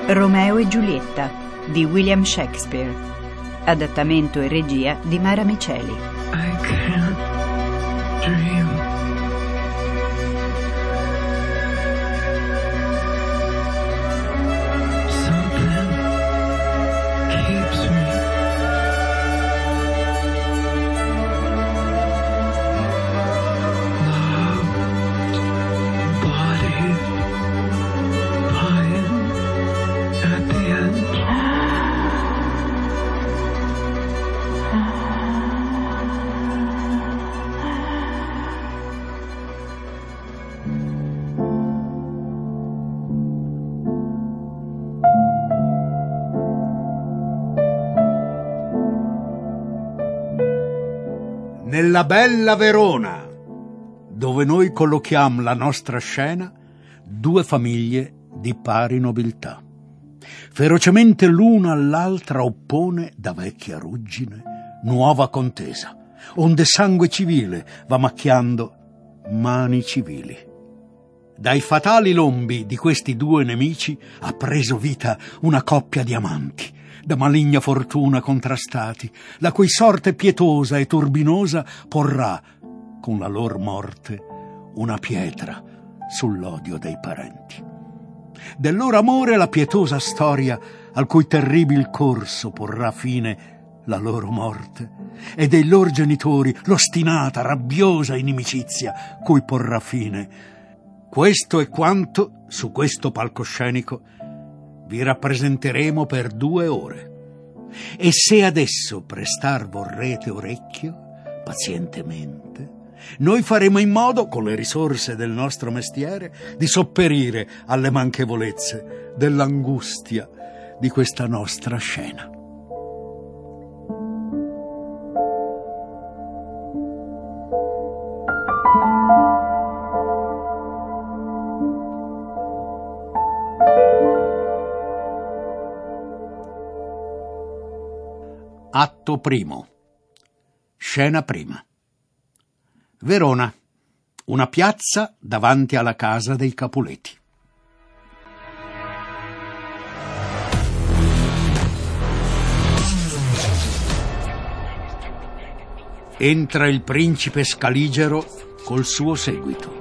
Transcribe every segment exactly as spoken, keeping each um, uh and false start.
Romeo e Giulietta di William Shakespeare. Adattamento e regia di Mara Miceli. I can't dream. Something keeps me. Loved body lying at the end. Nella bella Verona, dove noi collochiamo la nostra scena, due famiglie di pari nobiltà. Ferocemente l'una all'altra oppone da vecchia ruggine nuova contesa, onde sangue civile va macchiando mani civili. Dai fatali lombi di questi due nemici ha preso vita una coppia di amanti, da maligna fortuna contrastati, la cui sorte pietosa e turbinosa porrà, con la lor morte, una pietra sull'odio dei parenti. Del loro amore la pietosa storia, al cui terribil corso porrà fine la loro morte, e dei loro genitori l'ostinata, rabbiosa inimicizia, cui porrà fine. Questo è quanto, su questo palcoscenico, vi rappresenteremo per due ore. E se adesso prestar vorrete orecchio, pazientemente, noi faremo in modo, con le risorse del nostro mestiere, di sopperire alle manchevolezze dell'angustia di questa nostra scena. Atto primo. Scena prima. Verona, una piazza davanti alla casa dei Capuleti. Entra il principe Scaligero col suo seguito.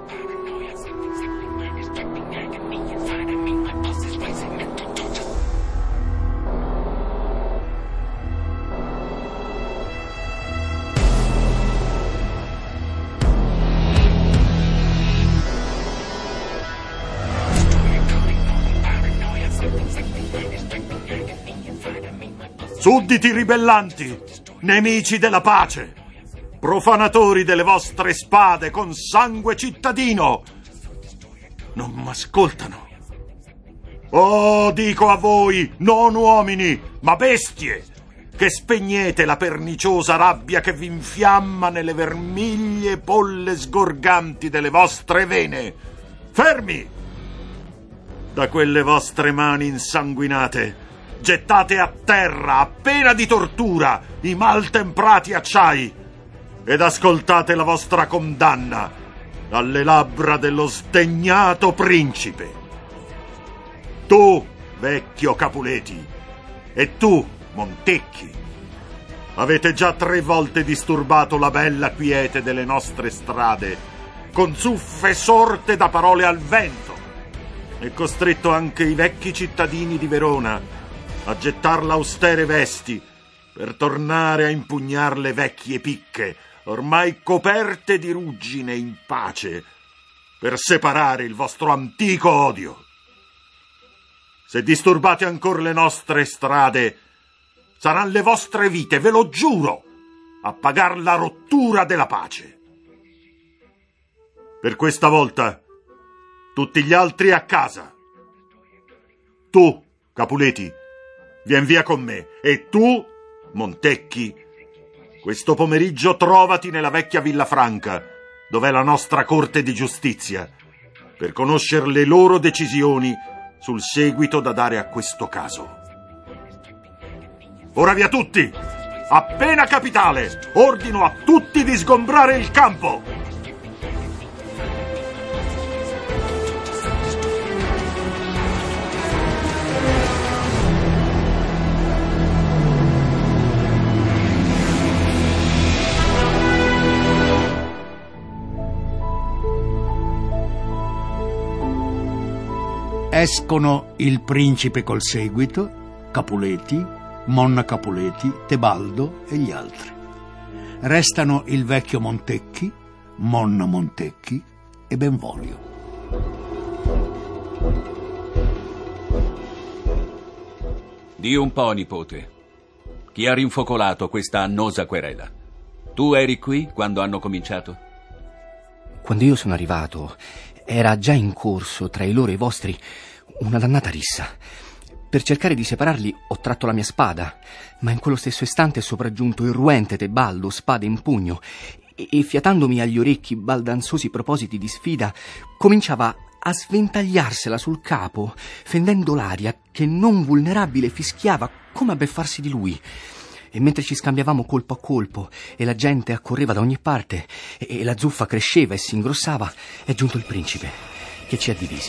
Sudditi ribellanti, nemici della pace, profanatori delle vostre spade con sangue cittadino, non m'ascoltano. Oh, dico a voi, non uomini, ma bestie, che spegnete la perniciosa rabbia che vi infiamma nelle vermiglie polle sgorganti delle vostre vene. Fermi! Da quelle vostre mani insanguinate gettate a terra, a pena di tortura, i maltemprati acciai ed ascoltate la vostra condanna alle labbra dello sdegnato principe. Tu, vecchio Capuleti, e tu, Montecchi, avete già tre volte disturbato la bella quiete delle nostre strade con zuffe sorte da parole al vento e costretto anche i vecchi cittadini di Verona a gettar l'austere vesti per tornare a impugnar le vecchie picche, ormai coperte di ruggine in pace, per separare il vostro antico odio. Se disturbate ancora le nostre strade, saranno le vostre vite, ve lo giuro, a pagar la rottura della pace. Per questa volta, tutti gli altri a casa. Tu, Capuleti, vien via con me, e tu, Montecchi, questo pomeriggio trovati nella vecchia Villa Franca, dov'è la nostra Corte di Giustizia, per conoscere le loro decisioni sul seguito da dare a questo caso. Ora via tutti! Appena capitale, ordino a tutti di sgombrare il campo! Escono il principe col seguito, Capuleti, Monna Capuleti, Tebaldo e gli altri. Restano il vecchio Montecchi, Monna Montecchi e Benvolio. Di un po', nipote. Chi ha rinfocolato questa annosa querela? Tu eri qui quando hanno cominciato? Quando io sono arrivato, era già in corso tra i loro e i vostri una dannata rissa. Per cercare di separarli ho tratto la mia spada, ma in quello stesso istante è sopraggiunto irruente Tebaldo, spada in pugno, e, e fiatandomi agli orecchi baldanzosi propositi di sfida, cominciava a sventagliarsela sul capo, fendendo l'aria che non vulnerabile fischiava come a beffarsi di lui. E mentre ci scambiavamo colpo a colpo e la gente accorreva da ogni parte e, e la zuffa cresceva e si ingrossava, è giunto il principe che ci ha divisi.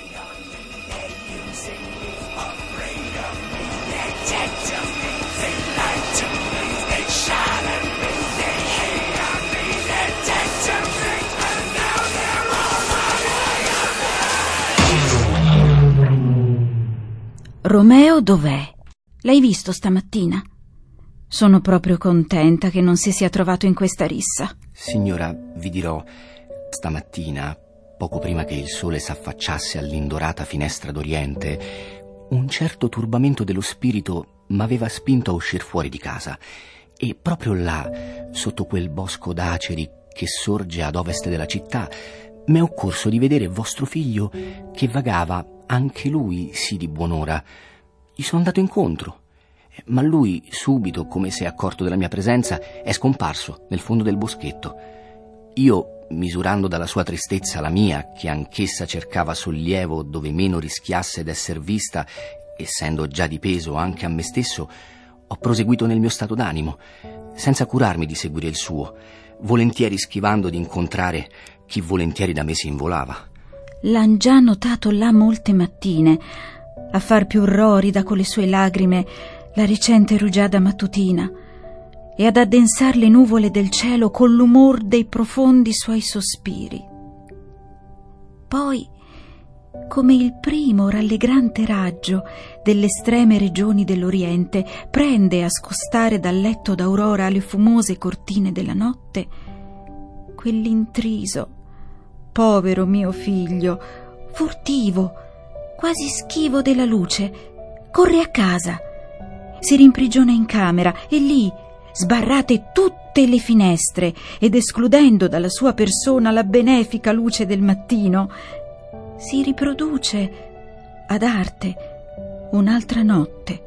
Romeo dov'è? L'hai visto stamattina? Sono proprio contenta che non si sia trovato in questa rissa. Signora, vi dirò, stamattina, poco prima che il sole s'affacciasse all'indorata finestra d'Oriente, un certo turbamento dello spirito m'aveva spinto a uscir fuori di casa, e proprio là, sotto quel bosco d'aceri che sorge ad ovest della città, m'è occorso di vedere vostro figlio che vagava, anche lui sì di buon'ora. Gli sono andato incontro, ma lui, subito, come si è accorto della mia presenza, è scomparso nel fondo del boschetto. Io, misurando dalla sua tristezza la mia, che anch'essa cercava sollievo dove meno rischiasse d'esser vista, essendo già di peso anche a me stesso, ho proseguito nel mio stato d'animo, senza curarmi di seguire il suo, volentieri schivando di incontrare chi volentieri da me si involava. L'han già notato là molte mattine, a far più rorida con le sue lagrime la recente rugiada mattutina e ad addensar le nuvole del cielo con l'umor dei profondi suoi sospiri. Poi, come il primo rallegrante raggio delle estreme regioni dell'Oriente prende a scostare dal letto d'aurora le fumose cortine della notte, quell'intriso, povero mio figlio, furtivo, quasi schivo della luce, corre a casa, si rimprigiona in camera e lì, sbarrate tutte le finestre ed escludendo dalla sua persona la benefica luce del mattino, si riproduce ad arte un'altra notte.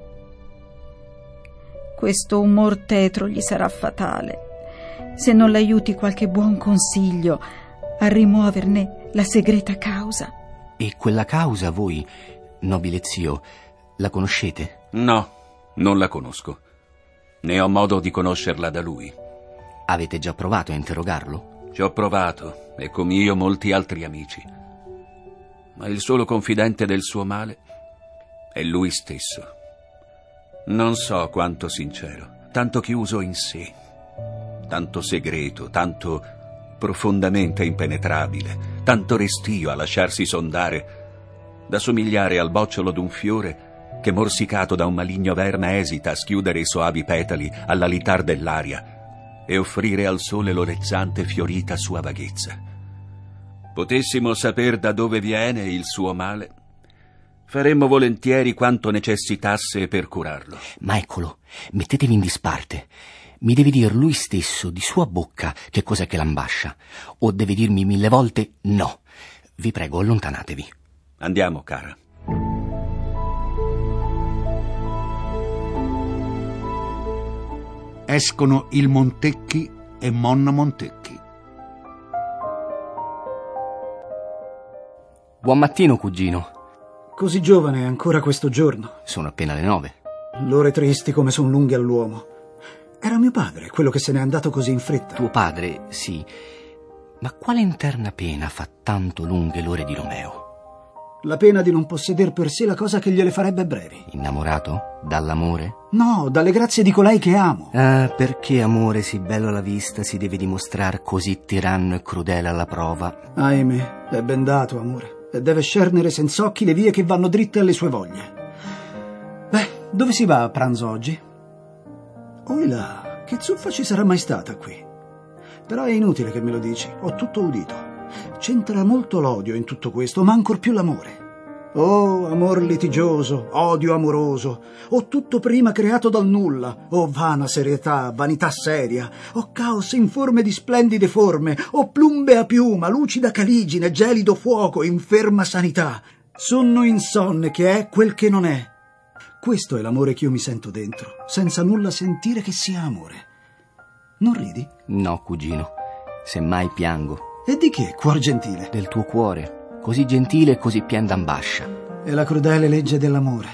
Questo umor tetro gli sarà fatale se non l'aiuti qualche buon consiglio a rimuoverne la segreta causa. E quella causa voi, nobile zio, la conoscete? No, non la conosco. Ne ho modo di conoscerla da lui. Avete già provato a interrogarlo? Ci ho provato, e come io molti altri amici. Ma il solo confidente del suo male è lui stesso. Non so quanto sincero, tanto chiuso in sé, tanto segreto, tanto profondamente impenetrabile, tanto restio a lasciarsi sondare, da somigliare al bocciolo d'un fiore che, morsicato da un maligno verme, esita a schiudere i soavi petali all'alitar dell'aria e offrire al sole l'orezzante fiorita sua vaghezza. Potessimo saper da dove viene il suo male, faremmo volentieri quanto necessitasse per curarlo. Ma eccolo, mettetevi in disparte. Mi deve dir lui stesso di sua bocca che cos'è che l'ambascia, o deve dirmi mille volte no. Vi prego, allontanatevi. Andiamo, cara. Escono il Montecchi e Monna Montecchi. Buon mattino, cugino. Così giovane ancora questo giorno. Sono appena le nove. L'ore tristi come son lunghe all'uomo. Era mio padre, quello che se n'è andato così in fretta. Tuo padre, sì. Ma quale interna pena fa tanto lunghe l'ore di Romeo? La pena di non posseder per sé la cosa che gliele farebbe brevi. Innamorato? Dall'amore? No, dalle grazie di colei che amo. Ah, perché amore sì bello alla vista si deve dimostrar così tiranno e crudele alla prova? Ahimè, è ben dato, amore. e deve scernere senza occhi le vie che vanno dritte alle sue voglie. Beh, dove si va a pranzo oggi? Oi là, che zuffa ci sarà mai stata qui? Però è inutile che me lo dici, ho tutto udito. C'entra molto l'odio in tutto questo, ma ancor più l'amore. Oh, amor litigioso, odio amoroso, oh tutto prima creato dal nulla, oh vana serietà, vanità seria, oh caos informe di splendide forme, oh plumbea piuma, lucida caligine, gelido fuoco, inferma sanità, sonno insonne che è quel che non è. Questo è l'amore che io mi sento dentro, senza nulla sentire che sia amore. Non ridi? No, cugino, semmai piango. E di che, cuor gentile? Del tuo cuore. Così gentile e così pien d'ambascia. È la crudele legge dell'amore.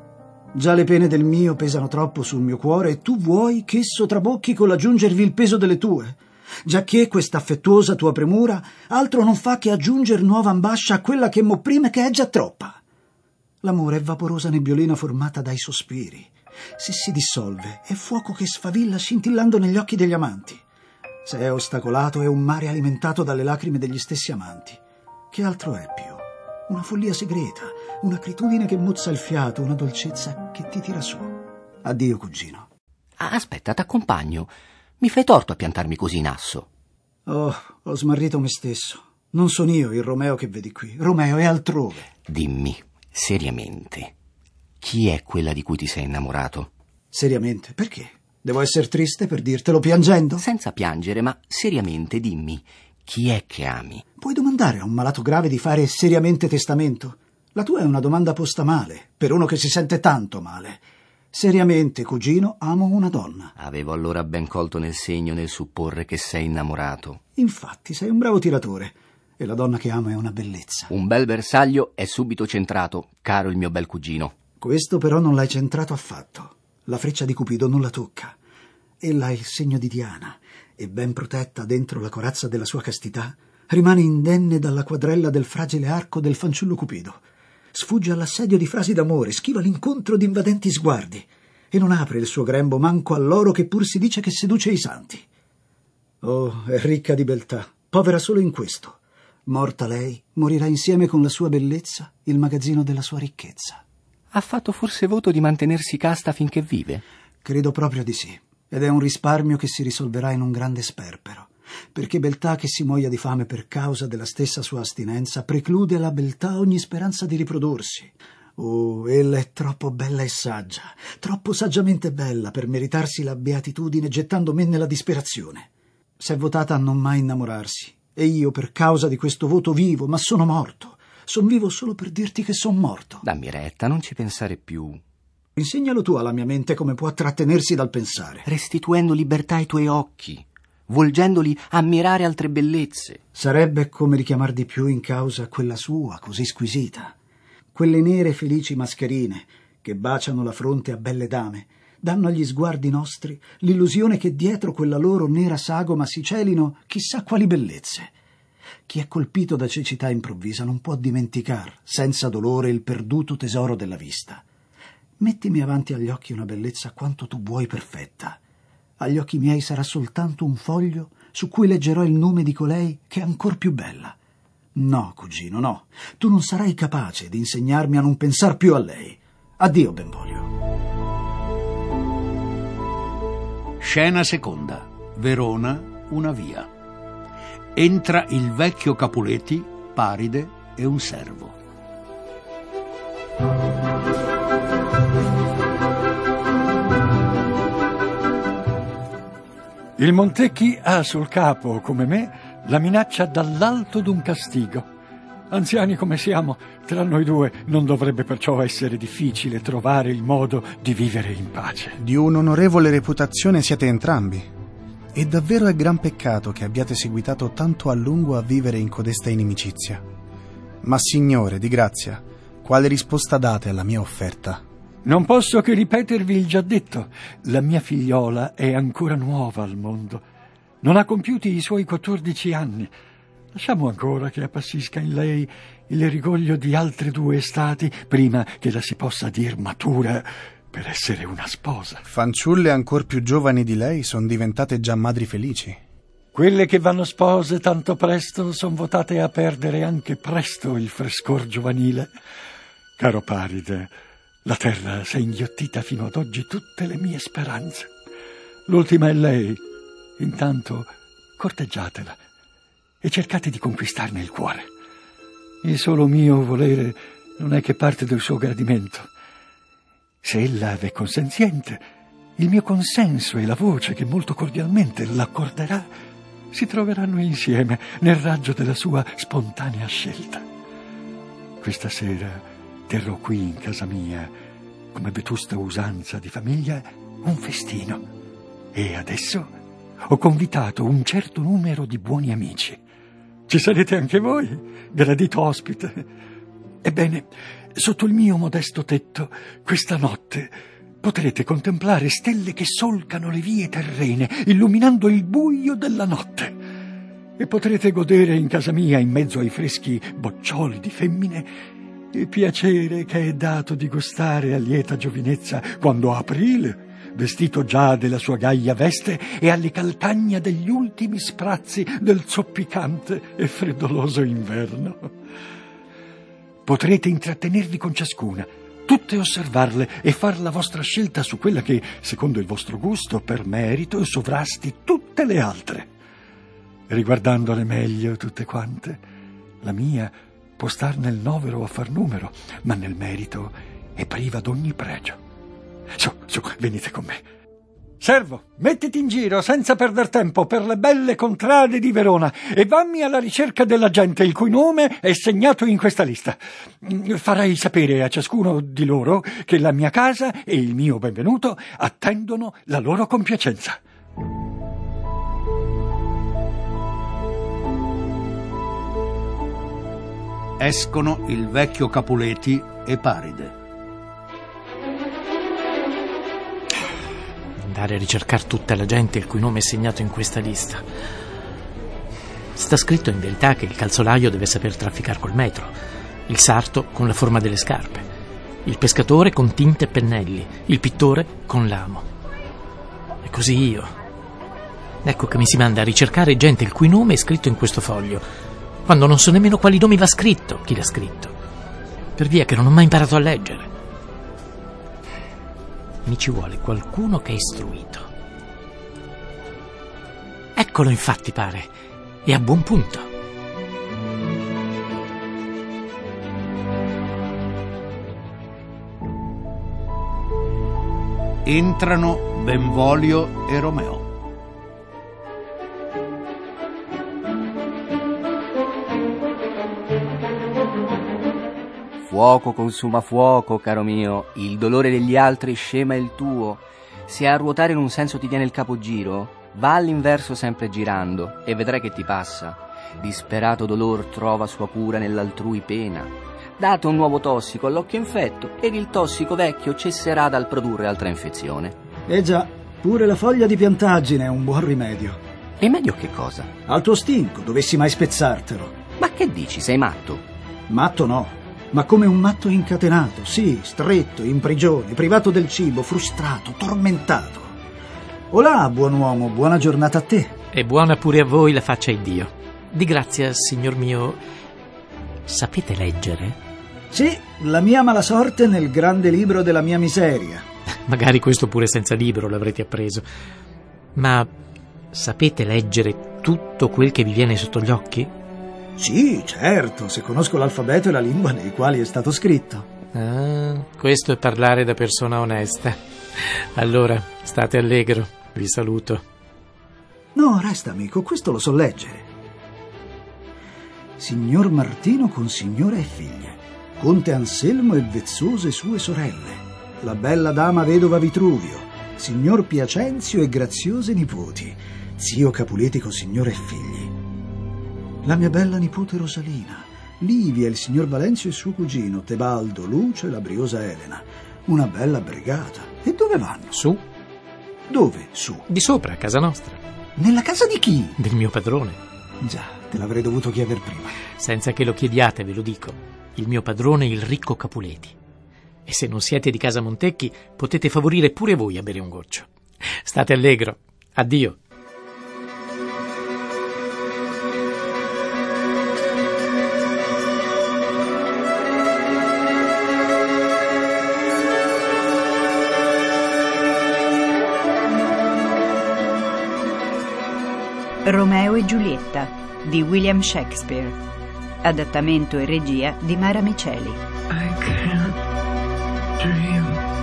Già le pene del mio pesano troppo sul mio cuore e tu vuoi che esso trabocchi con l'aggiungervi il peso delle tue, giacché questa affettuosa tua premura altro non fa che aggiunger nuova ambascia a quella che m'opprime, che è già troppa. L'amore è vaporosa nebbiolina formata dai sospiri. Se si dissolve è fuoco che sfavilla scintillando negli occhi degli amanti. Se è ostacolato è un mare alimentato dalle lacrime degli stessi amanti. Che altro è più? Una follia segreta, un'acritudine che mozza il fiato, una dolcezza che ti tira su. Addio, cugino. Ah, aspetta, t'accompagno. Mi fai torto a piantarmi così in asso. Oh, ho smarrito me stesso. Non sono io il Romeo che vedi qui. Romeo è altrove. Dimmi, seriamente, chi è quella di cui ti sei innamorato? Seriamente? Perché? Devo essere triste per dirtelo piangendo? Senza piangere, ma seriamente dimmi, chi è che ami? Puoi domandare a un malato grave di fare seriamente testamento? La tua è una domanda posta male, per uno che si sente tanto male. Seriamente, cugino, amo una donna. Avevo allora ben colto nel segno nel supporre che sei innamorato. Infatti, sei un bravo tiratore, e la donna che amo è una bellezza. Un bel bersaglio è subito centrato, caro il mio bel cugino. Questo però non l'hai centrato affatto. La freccia di Cupido non la tocca. Ella è il segno di Diana, e ben protetta dentro la corazza della sua castità, rimane indenne dalla quadrella del fragile arco del fanciullo Cupido. Sfugge all'assedio di frasi d'amore, schiva l'incontro di invadenti sguardi, e non apre il suo grembo manco all'oro che pur si dice che seduce i santi. Oh, è ricca di beltà, povera solo in questo. Morta lei, morirà insieme con la sua bellezza il magazzino della sua ricchezza. Ha fatto forse voto di mantenersi casta finché vive? Credo proprio di sì. Ed è un risparmio che si risolverà in un grande sperpero, perché beltà che si muoia di fame per causa della stessa sua astinenza preclude alla beltà ogni speranza di riprodursi. Oh, ella è troppo bella e saggia, troppo saggiamente bella per meritarsi la beatitudine gettando me nella disperazione. S'è votata a non mai innamorarsi, e io per causa di questo voto vivo, ma sono morto. Son vivo solo per dirti che son morto. Dammi retta, non ci pensare più. Insegnalo tu alla mia mente come può trattenersi dal pensare. Restituendo libertà ai tuoi occhi, volgendoli a ammirare altre bellezze. Sarebbe come richiamar di più in causa quella sua, così squisita. Quelle nere felici mascherine che baciano la fronte a belle dame, danno agli sguardi nostri l'illusione che dietro quella loro nera sagoma si celino chissà quali bellezze. Chi è colpito da cecità improvvisa non può dimenticar, senza dolore, il perduto tesoro della vista. Mettimi avanti agli occhi una bellezza quanto tu vuoi perfetta. Agli occhi miei sarà soltanto un foglio su cui leggerò il nome di colei che è ancor più bella. No, cugino, no. Tu non sarai capace di insegnarmi a non pensar più a lei. Addio, Benvolio. Scena seconda. Verona, una via. Entra il vecchio Capuleti, Paride e un servo. Il Montecchi ha sul capo, come me, la minaccia dall'alto d'un castigo. Anziani come siamo, tra noi due non dovrebbe perciò essere difficile trovare il modo di vivere in pace. Di un'onorevole reputazione siete entrambi. E davvero è gran peccato che abbiate seguitato tanto a lungo a vivere in codesta inimicizia. Ma signore, di grazia, quale risposta date alla mia offerta? Non posso che ripetervi il già detto. La mia figliola è ancora nuova al mondo. Non ha compiuti i suoi quattordici anni. Lasciamo ancora che appassisca in lei il rigoglio di altre due estati prima che la si possa dir matura per essere una sposa. Fanciulle ancor più giovani di lei son diventate già madri felici. Quelle che vanno spose tanto presto son votate a perdere anche presto il frescor giovanile. Caro Paride, la terra s'è inghiottita fino ad oggi tutte le mie speranze. L'ultima è lei. Intanto corteggiatela e cercate di conquistarne il cuore. Il solo mio volere non è che parte del suo gradimento. Se ella v'è consenziente, il mio consenso e la voce che molto cordialmente l'accorderà si troveranno insieme nel raggio della sua spontanea scelta. Questa sera terrò qui in casa mia, come vetusta usanza di famiglia, un festino. E adesso ho convitato un certo numero di buoni amici. Ci sarete anche voi, gradito ospite. Ebbene, sotto il mio modesto tetto, questa notte potrete contemplare stelle che solcano le vie terrene, illuminando il buio della notte. E potrete godere in casa mia, in mezzo ai freschi boccioli di femmine, il piacere che è dato di gustare a lieta giovinezza quando a aprile, vestito già della sua gaia veste, e alle calcagna degli ultimi sprazzi del zoppicante e freddoloso inverno. Potrete intrattenervi con ciascuna, tutte osservarle e far la vostra scelta su quella che, secondo il vostro gusto, per merito, sovrasti tutte le altre. Riguardandole meglio tutte quante, la mia può star nel novero a far numero, ma nel merito è priva d'ogni pregio. Su, su, venite con me. Servo, mettiti in giro senza perder tempo per le belle contrade di Verona e vammi alla ricerca della gente il cui nome è segnato in questa lista. Farai sapere a ciascuno di loro che la mia casa e il mio benvenuto attendono la loro compiacenza. Escono il vecchio Capuleti e Paride. Andare a ricercare tutta la gente il cui nome è segnato in questa lista. Sta scritto in verità che il calzolaio deve saper trafficare col metro, il sarto con la forma delle scarpe, il pescatore con tinte e pennelli, il pittore con l'amo. E così io. Ecco che mi si manda a ricercare gente il cui nome è scritto in questo foglio, quando non so nemmeno quali nomi va scritto, chi l'ha scritto, per via che non ho mai imparato a leggere. Mi ci vuole qualcuno che è istruito. Eccolo, infatti, pare, e a buon punto. Entrano Benvolio e Romeo. Fuoco consuma fuoco, caro mio, il dolore degli altri scema il tuo. Se a ruotare in un senso ti viene il capogiro, va all'inverso sempre girando e vedrai che ti passa. Disperato dolor trova sua cura nell'altrui pena. Date un nuovo tossico all'occhio infetto ed il tossico vecchio cesserà dal produrre altra infezione. Eh già, pure la foglia di piantaggine è un buon rimedio. Rimedio che cosa? Al tuo stinco, dovessi mai spezzartelo. Ma che dici, sei matto? Matto no. Ma come un matto incatenato, sì, stretto, in prigione, privato del cibo, frustrato, tormentato. Olà, buon uomo, buona giornata a te. E buona pure a voi la faccia di Dio. Di grazia, signor mio, sapete leggere? Sì, la mia mala sorte nel grande libro della mia miseria. Magari questo pure senza libro l'avrete appreso. Ma sapete leggere tutto quel che vi viene sotto gli occhi? Sì, certo, se conosco l'alfabeto e la lingua nei quali è stato scritto. Ah, questo è parlare da persona onesta. Allora, state allegro, vi saluto. No, resta, amico, questo lo so leggere. Signor Martino con signora e figlie, conte Anselmo e vezzose sue sorelle, la bella dama vedova Vitruvio, signor Piacenzio e graziose nipoti, zio Capuleti con signora e figli, la mia bella nipote Rosalina, Livia, il signor Valenzio e suo cugino, Tebaldo, Lucio e la briosa Elena. Una bella brigata. E dove vanno? Su. Dove? Su? Di sopra, a casa nostra. Nella casa di chi? Del mio padrone. Già, te l'avrei dovuto chiedere prima. Senza che lo chiediate, ve lo dico. Il mio padrone è il ricco Capuleti. E se non siete di casa Montecchi, potete favorire pure voi a bere un goccio. State allegro. Addio. Romeo e Giulietta di William Shakespeare. Adattamento e regia di Mara Miceli. I can't dream.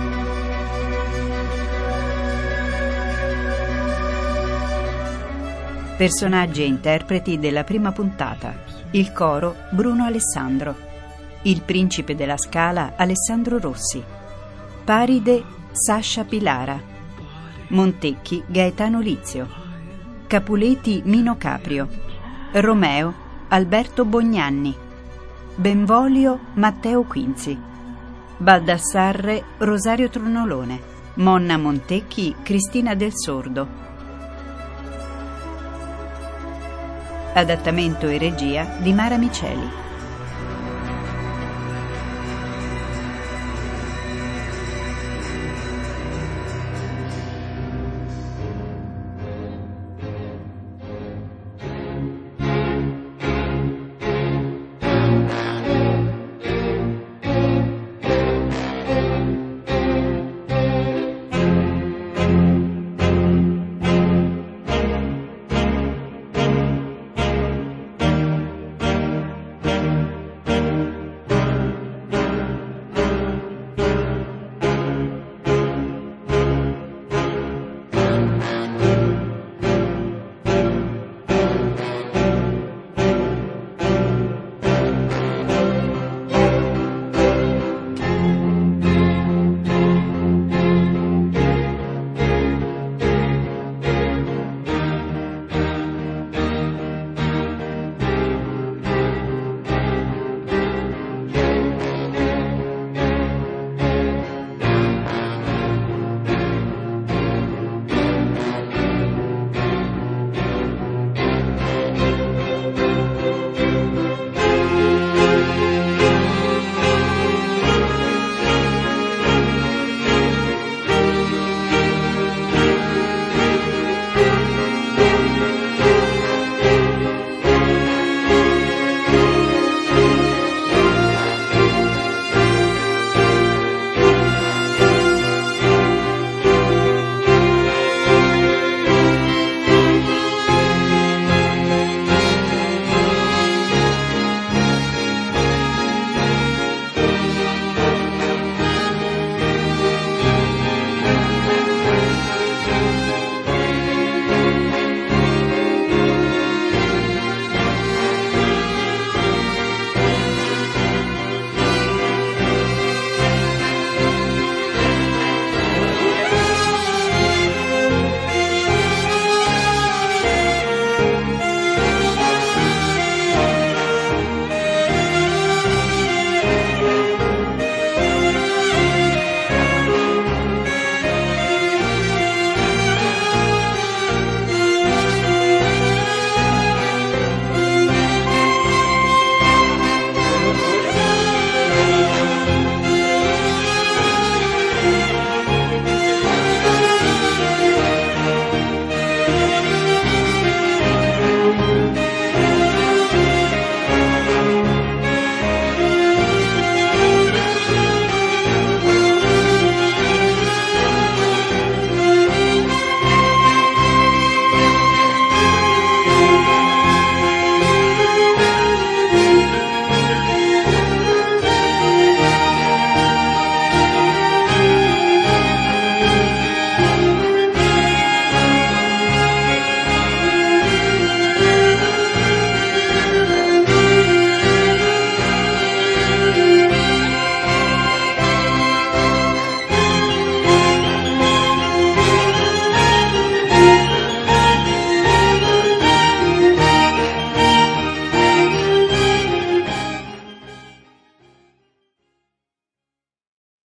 Personaggi e interpreti della prima puntata. Il coro Bruno Alessandro. Il principe della Scala Alessandro Rossi. Paride Sasha Pilara. Montecchi Gaetano Lizio. Capuleti Mino Caprio. Romeo Alberto Bognanni. Benvolio Matteo Quinzi. Baldassarre Rosario Tronolone. Monna Montecchi Cristina del Sordo. Adattamento e regia di Mara Miceli.